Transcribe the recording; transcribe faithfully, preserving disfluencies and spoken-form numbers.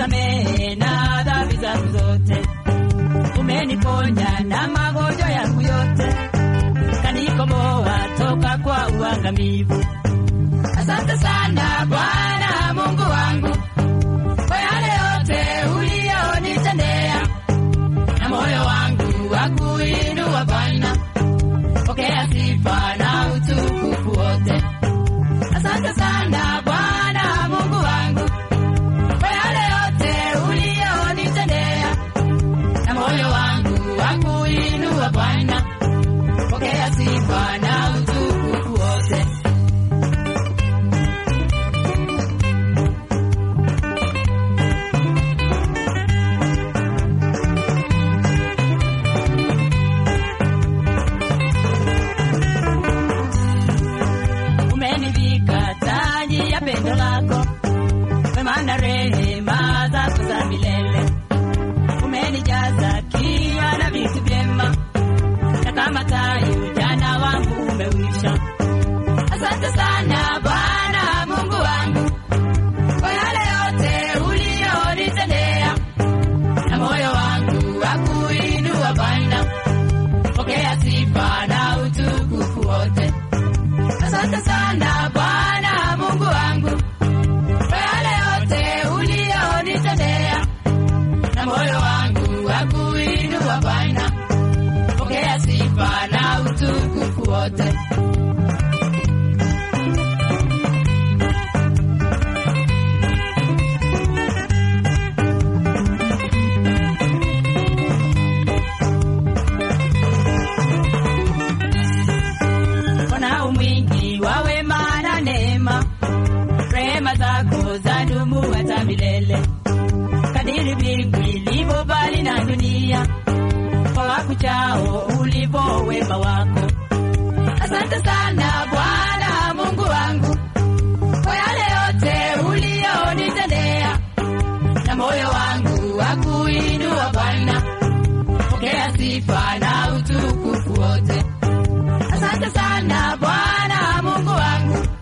umenisamehe na dhambi zangu zote, umeniponya na magonjwa yangu yote, kanikomboa toka kwa uangamivu. Asante sana Bwana Mungu wangu kwa yale yote ulionitendea, na moyo wangu wakuinua Bwana, pokea sifa na utukufu wote. Asante sana Bwana Mungu wangu kwa yale yote ulionitendea, na moyo wangu wakuinua Bwana, pokea sifa na utukufu wote. Umenivika taji ya pendo lako, wema na rehema zako za milele, umenijaza kinywa na vitu vyema, na kama tai ujana wangu umewisha. Asante sana Bwana Mungu wangu kwa yale yote ulionitendea, na moyo wangu wakuinua Bwana, pokea sifa na utukufu wote. Asante sana Bwana Mungu wangu kwa yale yote ulionitendea, na moyo wangu wakuinua Bwana, pokea sifa na utukufu wote. Bwana mwingi wa wema na neema, rehema zako zadumu hata milele, kadiri mbingu ilivyo mbali na dunia, kwa wakuchao ulivyo wema wako. Asante sana Bwana Mungu wangu kwa yale yote ulionitendea, na moyo wangu wakuinua Bwana, pokea sifa na utukufu wote. Asante sana Bwana Mungu wangu